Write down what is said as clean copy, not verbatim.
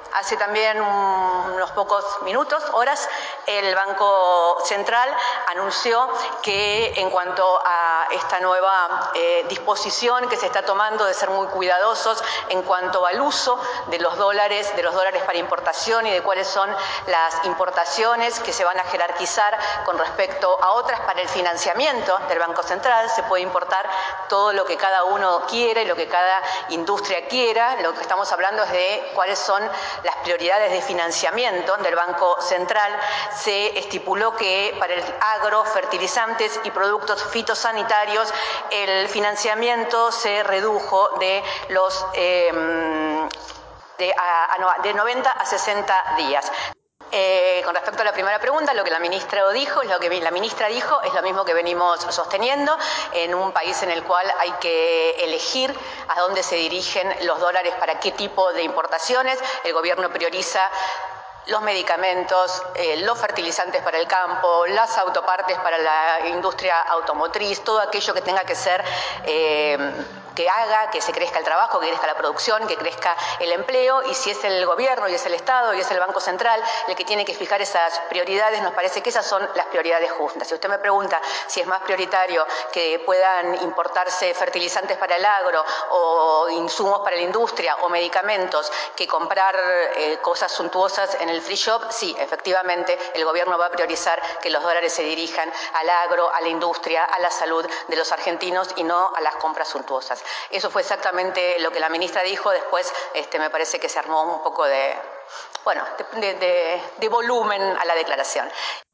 Hace también unos pocos minutos, horas, el Banco Central anunció que en cuanto a esta nueva disposición que se está tomando de ser muy cuidadosos en cuanto al uso de los dólares para importación y de cuáles son las importaciones que se van a jerarquizar con respecto a otras para el financiamiento del Banco Central. Se puede importar todo lo que cada uno quiere, lo que cada industria quiera. Lo que estamos hablando es de cuáles son las prioridades de financiamiento del Banco Central. Se estipuló que para el agro, fertilizantes y productos fitosanitarios el financiamiento se redujo de los de 90 a 60 días. Con respecto a la primera pregunta, lo que la ministra dijo es lo mismo que venimos sosteniendo. En un país en el cual hay que elegir a dónde se dirigen los dólares para qué tipo de importaciones, el gobierno prioriza los medicamentos, los fertilizantes para el campo, las autopartes para la industria automotriz, todo aquello que tenga que ser que haga que se crezca el trabajo, que crezca la producción, que crezca el empleo. Y si es el gobierno y es el Estado y es el Banco Central el que tiene que fijar esas prioridades, nos parece que esas son las prioridades justas. Si usted me pregunta si es más prioritario que puedan importarse fertilizantes para el agro o insumos para la industria o medicamentos que comprar cosas suntuosas en el free shop, sí, efectivamente el gobierno va a priorizar que los dólares se dirijan al agro, a la industria, a la salud de los argentinos y no a las compras suntuosas. Eso fue exactamente lo que la ministra dijo. Después me parece que se armó un poco de volumen a la declaración.